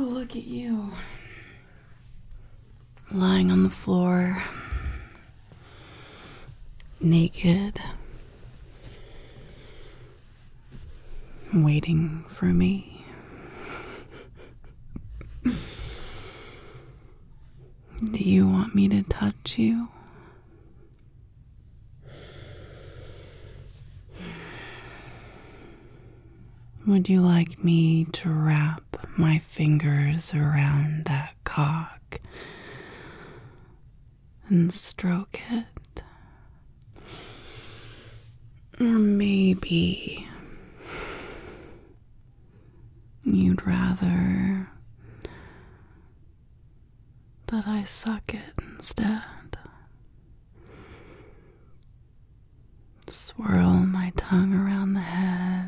Well, look at you. Lying on the floor, naked, waiting for me. Do you want me to touch you? Would you like me to wrap my fingers around that cock and stroke it? Or maybe you'd rather that I suck it instead? Swirl my tongue around the head.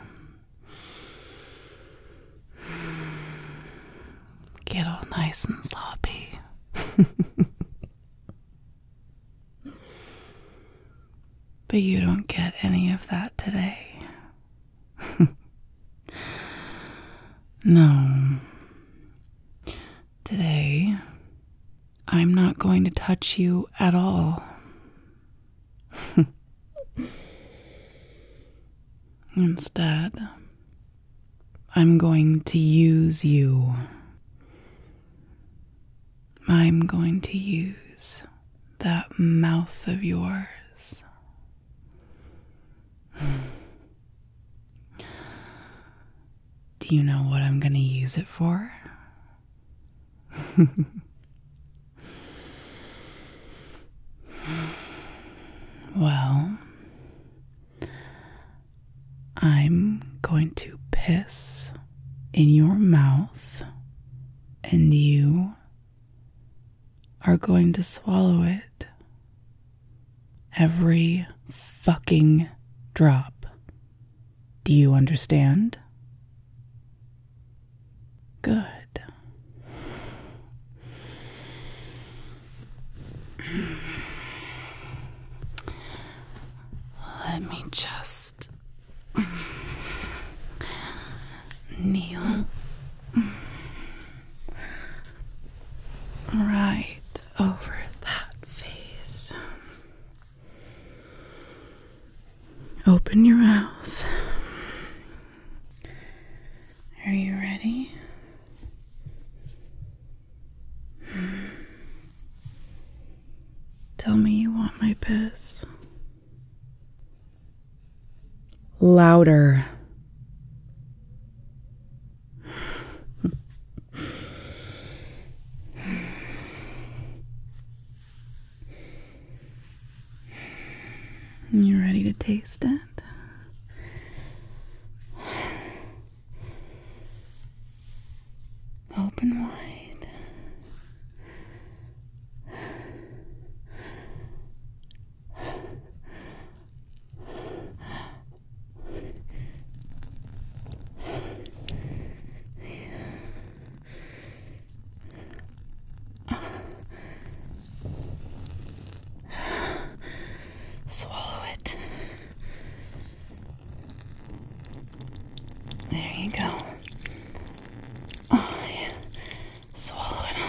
Get all nice and sloppy. But you don't get any of that today. No. Today, I'm not going to touch you at all. Instead, I'm going to use you. I'm going to use that mouth of yours. Do you know what I'm going to use it for? Well, I'm going to piss in your mouth, and you are going to swallow it. Every fucking drop. Do you understand? Good. Let me just kneel right over that face. Open your mouth. Are you ready? Tell me you want my piss. Louder. You ready to taste it? Open wide. Swallow it. There you go. Oh, yeah. Swallow it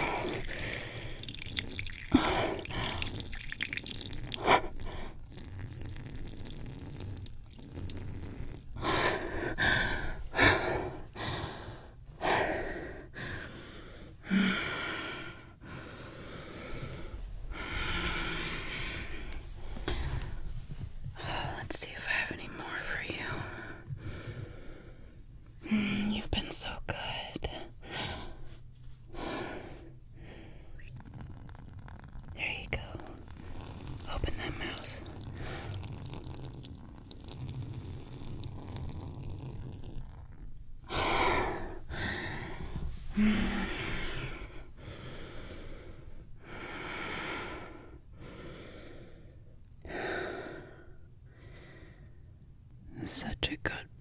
Let's see if I have any more for you. You've been so good. There you go. Open that mouth. Such a good